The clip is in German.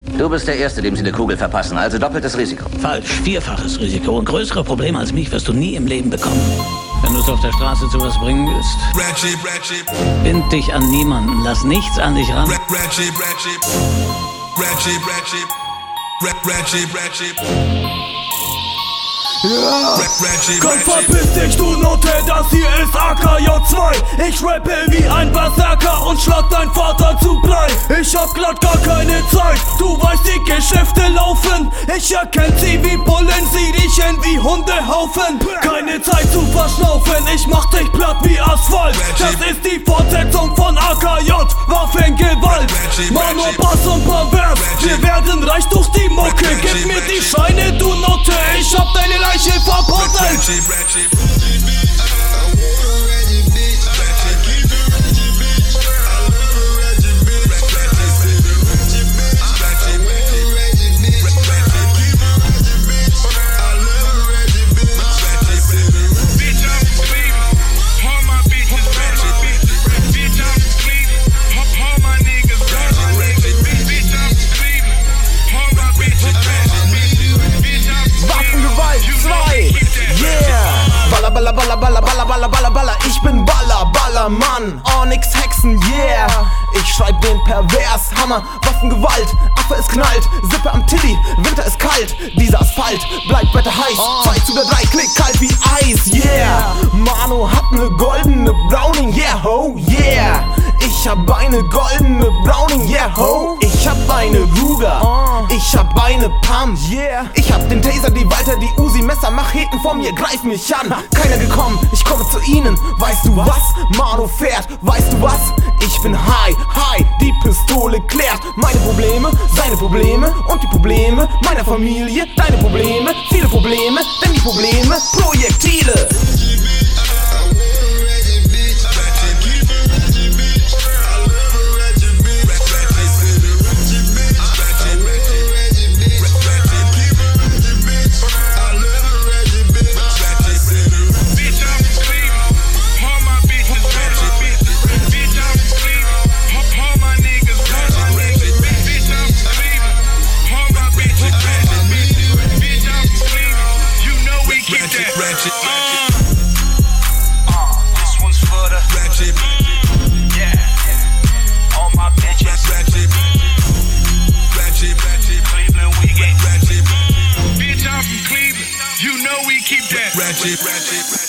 Du bist der Erste, dem sie eine Kugel verpassen, also doppeltes Risiko. Falsch, 4-faches Risiko. Und größere Probleme als mich wirst du nie im Leben bekommen. Wenn du es auf der Straße zu was bringen willst, bind dich an niemanden, lass nichts an dich ran. Ja, komm verpiss dich, du Note, das hier ist AKJ2. Ich rappe wie ein Berserker und schlag dein Vater zu Blei. Ich hab glatt gar keine Zeit, du weißt, die Geschäfte laufen. Ich erkenn sie wie Bullen, sie riechen wie Hundehaufen. Keine Zeit zu verschnaufen, ich mach dich platt wie Asphalt. Das ist die Fortsetzung von AKJ, Waffengewalt. Mano, Bass und Pervers, wir werden reich durch die Mucke. Gib mir die Scheine, du Note, ich hab deine Leiche verpuzzelt. Baller, ich bin Ballermann, Onyx Hexen, yeah. Ich schreib den pervers, Hammer, Waffengewalt, Affe es knallt, Sippe am Tilly, Winter ist kalt, dieser Asphalt bleibt weiter heiß, 2 zu der 3, klick kalt wie Eis, yeah. Mano hat ne goldene Browning, yeah, ho, yeah. Ich hab eine goldene Browning, yeah, ho. Ich hab eine Ruger, ich hab eine Pump, yeah. Ich hab den Taser, die Walter, die Uzi, Messer, Macheten vor mir, greif mich an. Keiner gekommen, ich komme zu ihnen, weißt du was? Mano fährt, weißt du was? Ich bin high, die Pistole klärt meine Probleme, seine Probleme und die Probleme meiner Familie. Deine Probleme, viele Probleme, denn die Probleme, Projektile. This one's for the ratchet. Yeah, all my bitches. Ratchet. Cleveland, we get ratchet. Bitch, I'm from Cleveland. You know we keep that ratchet.